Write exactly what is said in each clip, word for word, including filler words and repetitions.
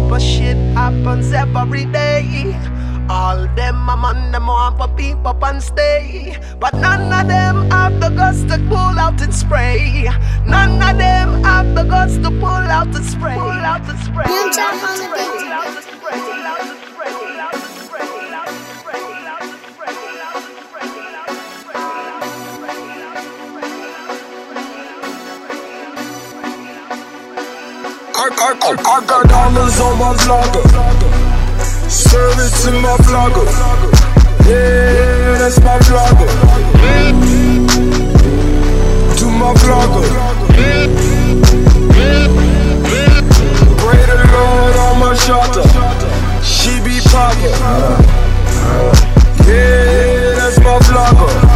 of shit happens every day. All them a man, them want for peep up and stay, but none of them have the guts to pull out and spray. None of them have the guts to pull out and spray. Pull out and spray. Pull out and spray. Pull out and spray. Pull out and spray. Pull out and spray. Pull out and spray. Pull out and spray. Pull out and spray. Pull out and spray. I, I, I, I got dollars on my vlogger. Serve it to my vlogger. Yeah, that's my vlogger. To my vlogger. Pray the Lord on my shoulder. She be popper. Yeah, that's my vlogger.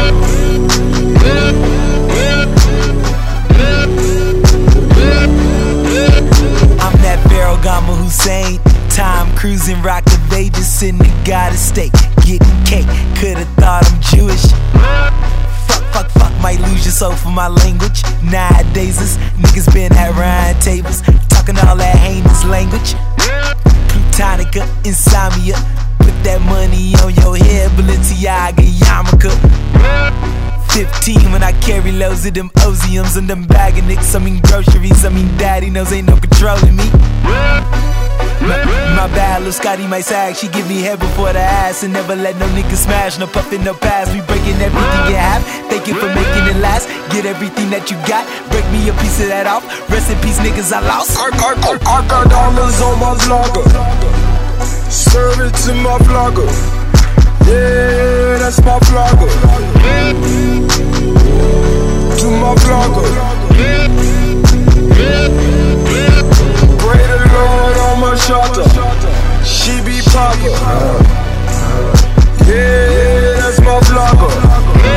I'm that Pharaoh Gama Hussein. Time cruising, rock the Vegas in the God estate. Getting cake, could've thought I'm Jewish. Fuck, fuck, fuck, might lose your soul for my language. Nowadays, this niggas been at Ryan tables, talking all that heinous language. Plutonica, insomnia, put that money on your head, Balenciaga, yarmulke. Fifteen when I carry loads of them Oziums and them bag of nicks. I mean groceries, I mean daddy knows ain't no controlling me. My, my bad little Scotty might sag. She give me head before the ass and never let no nigga smash. No puffin', no pass. We breaking everything in half. Thank you for making it last. Get everything that you got. Break me a piece of that off. Rest in peace, niggas, I lost. I, I, I, I got dollars on my vlogger. Serve it to my vlogger. Yeah, that's my vlogger. To my vlogger. Pray the Lord on my shoulder. She be popper. Yeah, that's my vlogger.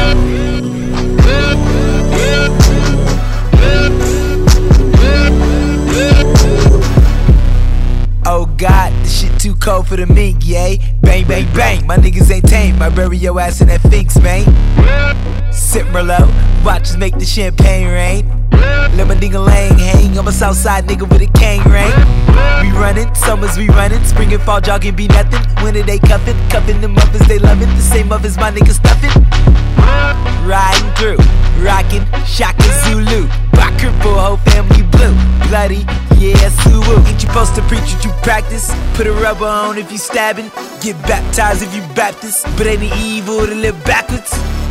Oh God, this shit too cold for the mink, yay. Bang, bang, bang, my niggas ain't tame. I bury your ass in that Finks, man. Sip Merlot, watches make the champagne rain. Let my nigga lang hang, I'm a Southside nigga with a cane ring. We running, summers we running, spring and fall jogging be nothing. Winter they cuffin', cuffin' them up as they lovin'. The same up as my niggas stuffin'. Riding through, rockin', Shaka Zulu. Rock cripple, whole family blue. Bloody, yeah, Suwu. Ain't you supposed to preach what you practice? Put a rubber on if you stabbing. Get baptized if you Baptist. But ain't it evil to live backwards?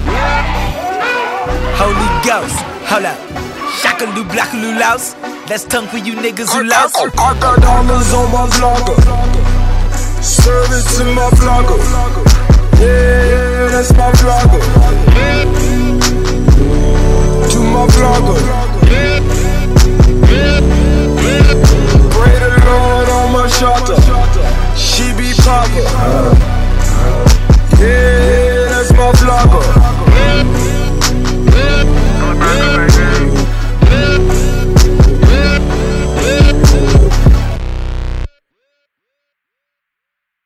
Holy Ghost, hold up. Shakaloo, blackaloo, louse. That's tongue for you niggas who louse. I, I, I got dollars on my vlogger. Serve it to my vlogger. Yeah, that's my vlogger.